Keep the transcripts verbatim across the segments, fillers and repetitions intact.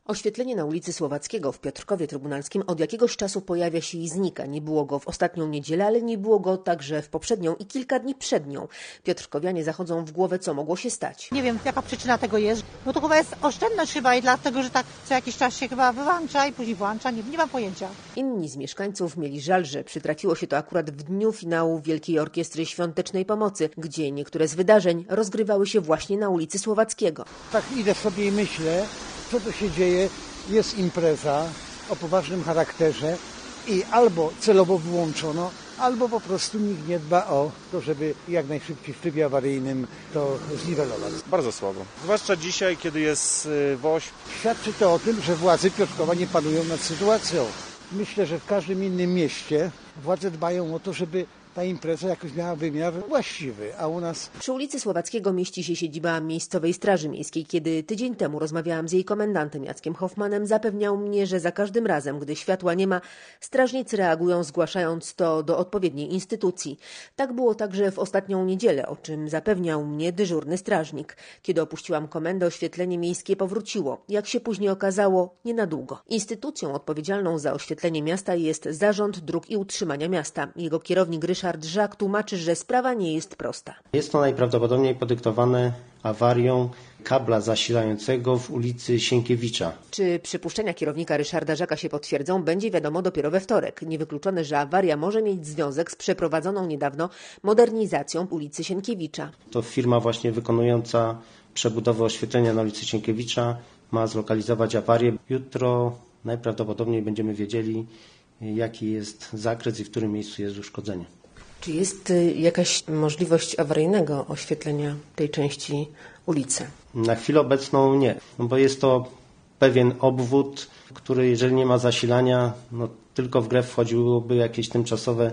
Oświetlenie na ulicy Słowackiego w Piotrkowie Trybunalskim od jakiegoś czasu pojawia się i znika. Nie było go w ostatnią niedzielę, ale nie było go także w poprzednią i kilka dni przed nią. Piotrkowianie zachodzą w głowę, co mogło się stać. Nie wiem, jaka przyczyna tego jest. No to chyba jest oszczędność chyba i dlatego, że tak co jakiś czas się chyba wyłącza i później włącza. Nie, nie mam pojęcia. Inni z mieszkańców mieli żal, że przytrafiło się to akurat w dniu finału Wielkiej Orkiestry Świątecznej Pomocy, gdzie niektóre z wydarzeń rozgrywały się właśnie na ulicy Słowackiego. Tak idę sobie i myślę, co tu się dzieje. Jest impreza o poważnym charakterze i albo celowo wyłączono, albo po prostu nikt nie dba o to, żeby jak najszybciej w trybie awaryjnym to zniwelować. Bardzo słabo. Zwłaszcza dzisiaj, kiedy jest woś. Świadczy to o tym, że władze Piotrkowa nie panują nad sytuacją. Myślę, że w każdym innym mieście władze dbają o to, żeby ta impreza jakoś miała wymiar właściwy, a u nas... Przy ulicy Słowackiego mieści się siedziba miejscowej Straży Miejskiej. Kiedy tydzień temu rozmawiałam z jej komendantem Jackiem Hoffmanem, zapewniał mnie, że za każdym razem, gdy światła nie ma, strażnicy reagują, zgłaszając to do odpowiedniej instytucji. Tak było także w ostatnią niedzielę, o czym zapewniał mnie dyżurny strażnik. Kiedy opuściłam komendę, oświetlenie miejskie powróciło. Jak się później okazało, nie na długo. Instytucją odpowiedzialną za oświetlenie miasta jest Zarząd Dróg i Utrzymania Miasta. Jego kierownik Ryszard Żak tłumaczy, że sprawa nie jest prosta. Jest to najprawdopodobniej podyktowane awarią kabla zasilającego w ulicy Sienkiewicza. Czy przypuszczenia kierownika Ryszarda Żaka się potwierdzą, będzie wiadomo dopiero we wtorek. Niewykluczone, że awaria może mieć związek z przeprowadzoną niedawno modernizacją ulicy Sienkiewicza. To firma właśnie wykonująca przebudowę oświetlenia na ulicy Sienkiewicza ma zlokalizować awarię. Jutro najprawdopodobniej będziemy wiedzieli, jaki jest zakres i w którym miejscu jest uszkodzenie. Czy jest jakaś możliwość awaryjnego oświetlenia tej części ulicy? Na chwilę obecną nie, no bo jest to pewien obwód, który jeżeli nie ma zasilania, no tylko w grę wchodziłoby jakieś tymczasowe,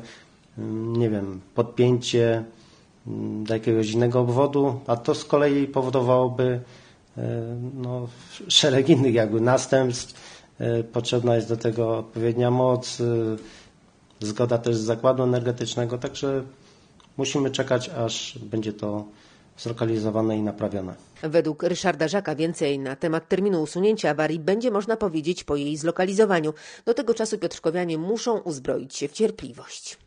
nie wiem, podpięcie do jakiegoś innego obwodu, a to z kolei powodowałoby no, szereg innych jakby następstw. Potrzebna jest do tego odpowiednia moc, zgoda też z zakładu energetycznego, także musimy czekać, aż będzie to zlokalizowane i naprawione. Według Ryszarda Żaka więcej na temat terminu usunięcia awarii będzie można powiedzieć po jej zlokalizowaniu. Do tego czasu piotrkowianie muszą uzbroić się w cierpliwość.